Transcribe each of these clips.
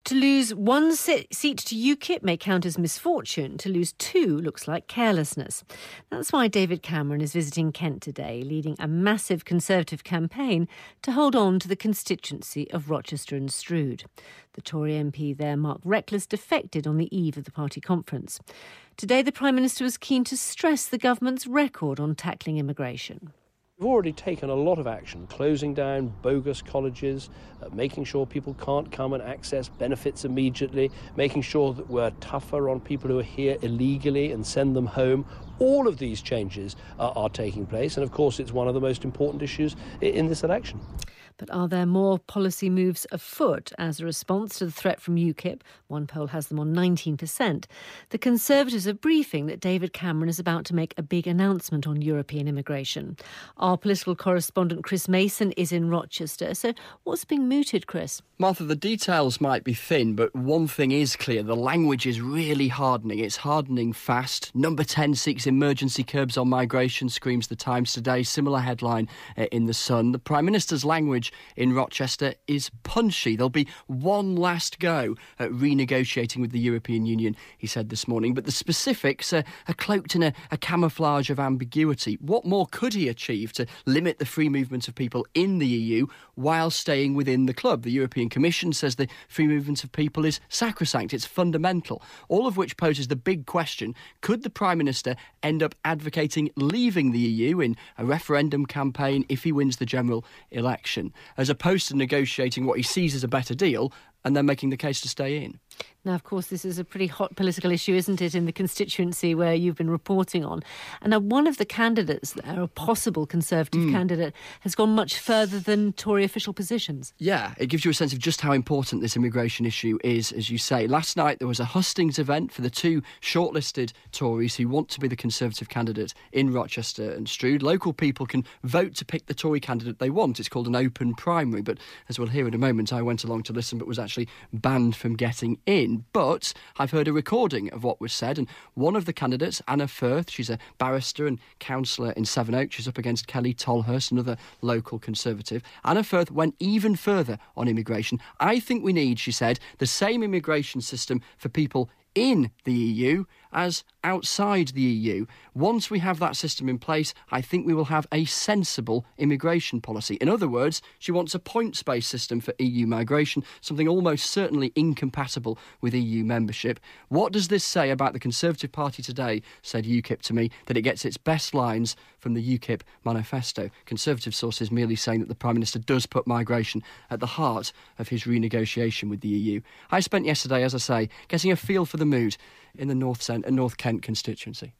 To lose one seat to UKIP may count as misfortune. To lose two looks like carelessness. That's why David Cameron is visiting Kent today, leading a massive Conservative campaign to hold on to the constituency of Rochester and Strood. The Tory MP there, Mark Reckless, defected on the eve of the party conference. Today, the Prime Minister was keen to stress the government's record on tackling immigration. We've already taken a lot of action, closing down bogus colleges, making sure people can't come and access benefits immediately, making sure that we're tougher on people who are here illegally and send them home. All of these changes are taking place, and of course it's one of the most important issues in this election. But are there more policy moves afoot as a response to the threat from UKIP? One poll has them on 19%. The Conservatives are briefing that David Cameron is about to make a big announcement on European immigration. Our political correspondent Chris Mason is in Rochester. So what's being mooted, Chris? Martha, the details might be thin, but one thing is clear. The language is really hardening. It's hardening fast. Number 10 seeks emergency curbs on migration, screams The Times today. Similar headline in The Sun. The Prime Minister's language in Rochester is punchy. There'll be one last go at renegotiating with the European Union, he said this morning. But the specifics are cloaked in a camouflage of ambiguity. What more could he achieve to limit the free movement of people in the EU while staying within the club? The European Commission says the free movement of people is sacrosanct, it's fundamental. All of which poses the big question, could the Prime Minister end up advocating leaving the EU in a referendum campaign if he wins the general election, as opposed to negotiating what he sees as a better deal and then making the case to stay in? Now, of course, this is a pretty hot political issue, isn't it, in the constituency where you've been reporting on. And now one of the candidates there, a possible Conservative candidate, has gone much further than Tory official positions. Yeah, it gives you a sense of just how important this immigration issue is, as you say. Last night there was a hustings event for the two shortlisted Tories who want to be the Conservative candidate in Rochester and Strood. Local people can vote to pick the Tory candidate they want. It's called an open primary, but as we'll hear in a moment, I went along to listen but was actually banned from getting in. But I've heard a recording of what was said, and one of the candidates, Anna Firth, she's a barrister and councillor in Sevenoaks. She's up against Kelly Tolhurst, another local Conservative. Anna Firth went even further on immigration. I think we need, she said, the same immigration system for people in the EU as outside the EU. Once we have that system in place, I think we will have a sensible immigration policy. In other words, she wants a points-based system for EU migration, something almost certainly incompatible with EU membership. What does this say about the Conservative Party today, said UKIP to me, that it gets its best lines from the UKIP manifesto? Conservative sources merely saying that the Prime Minister does put migration at the heart of his renegotiation with the EU. I spent yesterday, as I say, getting a feel for the mood in the North Kent constituency.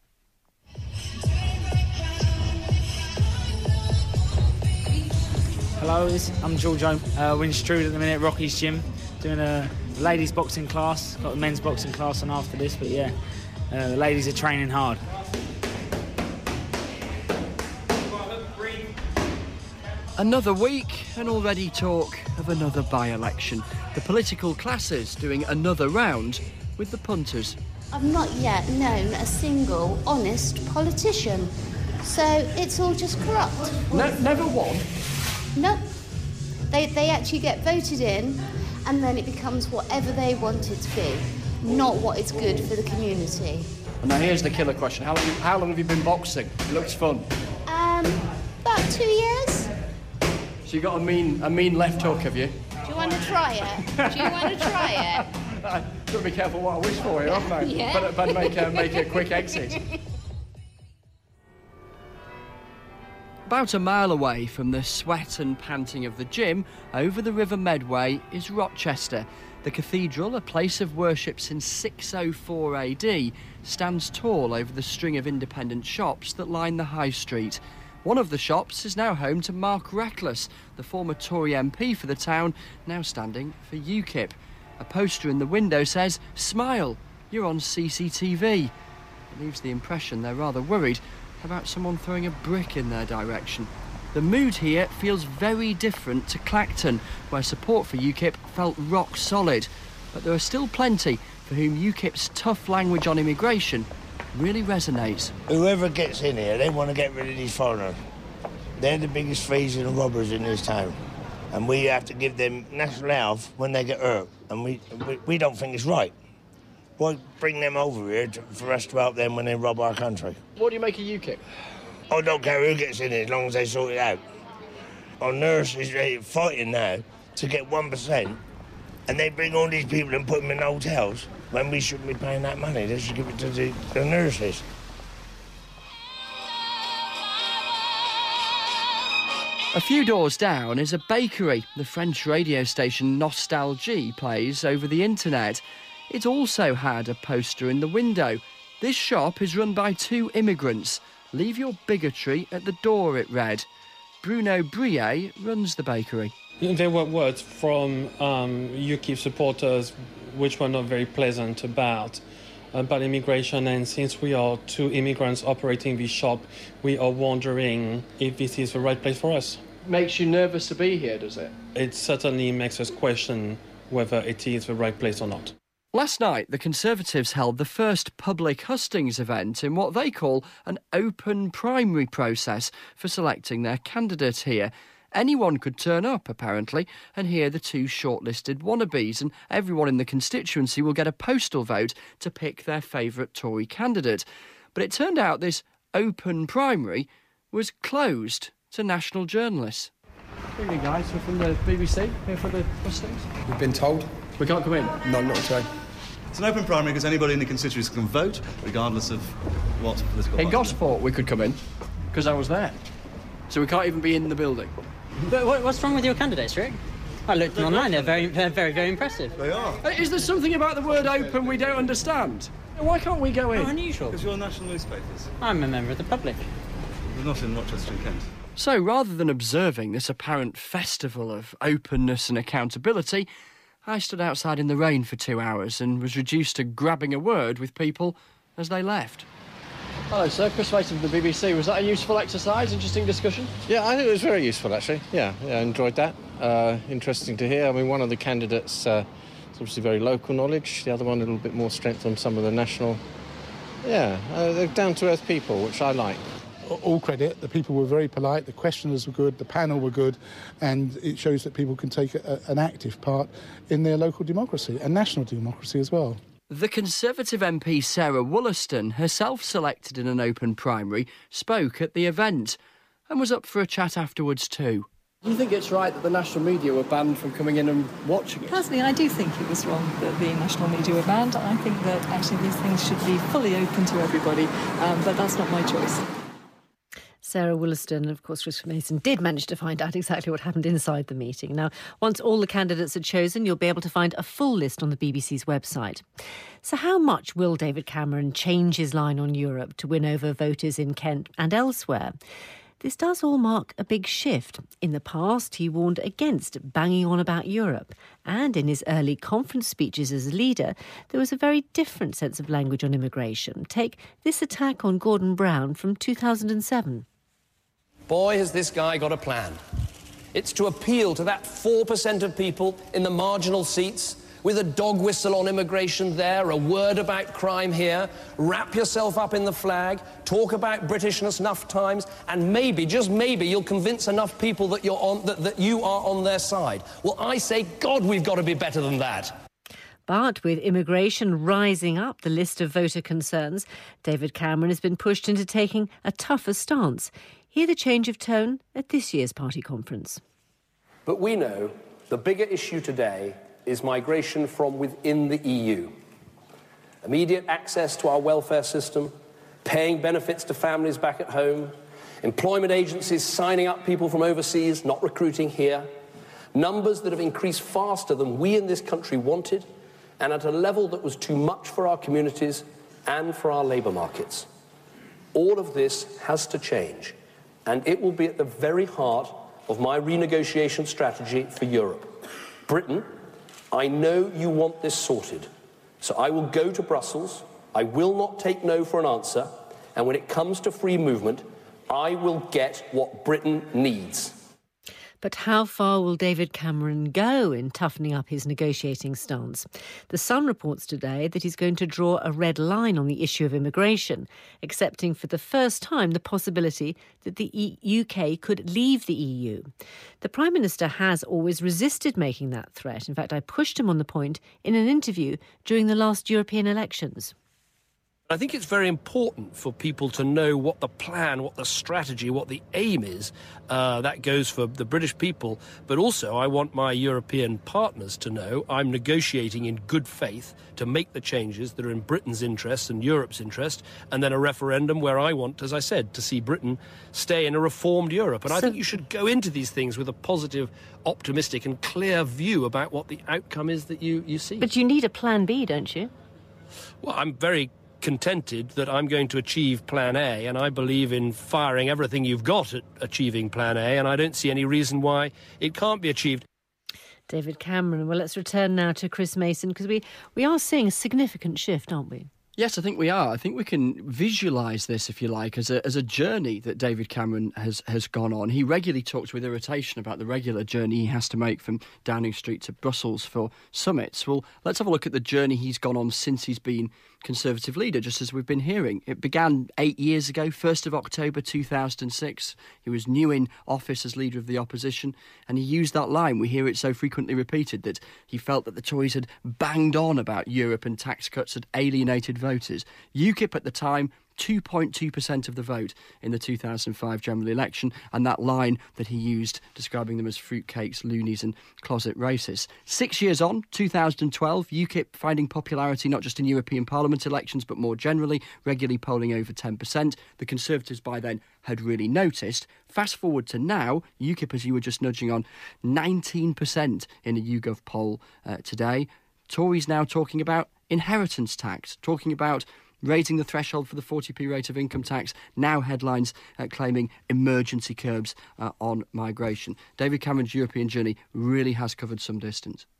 Hello, I'm George. We're in Strood at the minute, Rocky's gym, doing a ladies boxing class. Got a men's boxing class on after this, but yeah, the ladies are training hard. Another week and already talk of another by-election. The political classes doing another round with the punters. I've not yet known a single honest politician, so it's all just corrupt. Never one? No. They actually get voted in and then it becomes whatever they want it to be, not what is good for the community. And now here's the killer question. How long have you been boxing? It looks fun. About 2 years. So you got a mean left hook, have you? Do you want to try it? Do you want to try it? I've got to be careful what I wish for here, haven't I? Yeah. But make a quick exit. About a mile away from the sweat and panting of the gym, over the River Medway, is Rochester. The cathedral, a place of worship since 604 AD, stands tall over the string of independent shops that line the high street. One of the shops is now home to Mark Reckless, the former Tory MP for the town, now standing for UKIP. A poster in the window says, "Smile, you're on CCTV." It leaves the impression they're rather worried about someone throwing a brick in their direction. The mood here feels very different to Clacton, where support for UKIP felt rock solid. But there are still plenty for whom UKIP's tough language on immigration really resonates. Whoever gets in here, they want to get rid of these foreigners. They're the biggest thieves and robbers in this town. and we have to give them national health when they get hurt, and we don't think it's right. Why bring them over here for us to help them when they rob our country? What do you make of UKIP? I don't care who gets in it as long as they sort it out. Our nurses are fighting now to get 1%, and they bring all these people and put them in hotels when we shouldn't be paying that money. They should give it to the nurses. A few doors down is a bakery. The French radio station Nostalgie plays over the internet. It also had a poster in the window. This shop is run by 2 immigrants. Leave your bigotry at the door, it read. Bruno Brier runs the bakery. There were words from UKIP supporters which were not very pleasant about immigration, and since we are 2 immigrants operating this shop, we are wondering if this is the right place for us. Makes you nervous to be here, does it? It certainly makes us question whether it is the right place or not. Last night, the Conservatives held the first public hustings event in what they call an open primary process for selecting their candidate here. Anyone could turn up, apparently, and hear the 2 shortlisted wannabes, and everyone in the constituency will get a postal vote to pick their favourite Tory candidate. But it turned out this open primary was closed to national journalists. Good evening, guys. We're from the BBC, here for the hustings. We've been told. We can't come in? No, not today. It's an open primary because anybody in the constituency can vote, regardless of what political party. In Gosport, we could come in, because I was there. So we can't even be in the building. But what's wrong with your candidates, Rick? I looked online. They're very impressive. They are. Is there something about the word open we don't understand? Why can't we go in? Oh, unusual. Because you're national newspapers. I'm a member of the public. We're not in Rochester and Kent. So rather than observing this apparent festival of openness and accountability, I stood outside in the rain for 2 hours and was reduced to grabbing a word with people as they left. Hello, sir. Chris Mason from the BBC. Was that a useful exercise? Interesting discussion? Yeah, I think it was very useful, actually. Yeah, I enjoyed that. Interesting to hear. I mean, one of the candidates is obviously very local knowledge. The other one a little bit more strength on some of the national. Yeah, they're down-to-earth people, which I like. All credit. The people were very polite, the questioners were good, the panel were good, and it shows that people can take an active part in their local democracy and national democracy as well. The Conservative MP Sarah Wollaston, herself selected in an open primary, spoke at the event and was up for a chat afterwards too. Do you think it's right that the national media were banned from coming in and watching it? Personally, I do think it was wrong that the national media were banned. I think that actually these things should be fully open to everybody, but that's not my choice. Sarah Wollaston and, of course, Chris Mason did manage to find out exactly what happened inside the meeting. Now, once all the candidates are chosen, you'll be able to find a full list on the BBC's website. So how much will David Cameron change his line on Europe to win over voters in Kent and elsewhere? This does all mark a big shift. In the past, he warned against banging on about Europe. And in his early conference speeches as a leader, there was a very different sense of language on immigration. Take this attack on Gordon Brown from 2007. Boy, has this guy got a plan. It's to appeal to that 4% of people in the marginal seats with a dog whistle on immigration there, a word about crime here, wrap yourself up in the flag, talk about Britishness enough times, and maybe, just maybe, you'll convince enough people that you're on, that you are on their side. Well, I say, God, we've got to be better than that. But with immigration rising up the list of voter concerns, David Cameron has been pushed into taking a tougher stance. Hear the change of tone at this year's party conference. But we know the bigger issue today is migration from within the EU. Immediate access to our welfare system, paying benefits to families back at home, employment agencies signing up people from overseas, not recruiting here, numbers that have increased faster than we in this country wanted, and at a level that was too much for our communities and for our labour markets. All of this has to change, and it will be at the very heart of my renegotiation strategy for Europe. Britain, I know you want this sorted, so I will go to Brussels, I will not take no for an answer, and when it comes to free movement, I will get what Britain needs. But how far will David Cameron go in toughening up his negotiating stance? The Sun reports today that he's going to draw a red line on the issue of immigration, accepting for the first time the possibility that the UK could leave the EU. The Prime Minister has always resisted making that threat. In fact, I pushed him on the point in an interview during the last European elections. I think it's very important for people to know what the plan, what the strategy, what the aim is. That goes for the British people. But also I want my European partners to know I'm negotiating in good faith to make the changes that are in Britain's interest and Europe's interest, and then a referendum where I want, as I said, to see Britain stay in a reformed Europe. And I think you should go into these things with a positive, optimistic and clear view about what the outcome is that you see. But you need a plan B, don't you? Well, I'm very contented that I'm going to achieve Plan A, and I believe in firing everything you've got at achieving Plan A, and I don't see any reason why it can't be achieved. David Cameron. Well, let's return now to Chris Mason, because we are seeing a significant shift, aren't we? Yes, I think we are. I think we can visualise this, if you like, as a journey that David Cameron has gone on. He regularly talks with irritation about the regular journey he has to make from Downing Street to Brussels for summits. Well, let's have a look at the journey he's gone on since he's been Conservative leader, just as we've been hearing. It began 8 years ago, 1st of October 2006. He was new in office as leader of the opposition, and he used that line. We hear it so frequently repeated that he felt that the Tories had banged on about Europe and tax cuts had alienated voters. UKIP at the time, 2.2% of the vote in the 2005 general election, and that line that he used describing them as fruitcakes, loonies and closet racists. 6 years on, 2012, UKIP finding popularity not just in European Parliament elections but more generally, regularly polling over 10%. The Conservatives by then had really noticed. Fast forward to now, UKIP, as you were just nudging on, 19% in a YouGov poll today. Tories now talking about inheritance tax, talking about raising the threshold for the 40p rate of income tax, now headlines claiming emergency curbs on migration. David Cameron's European journey really has covered some distance.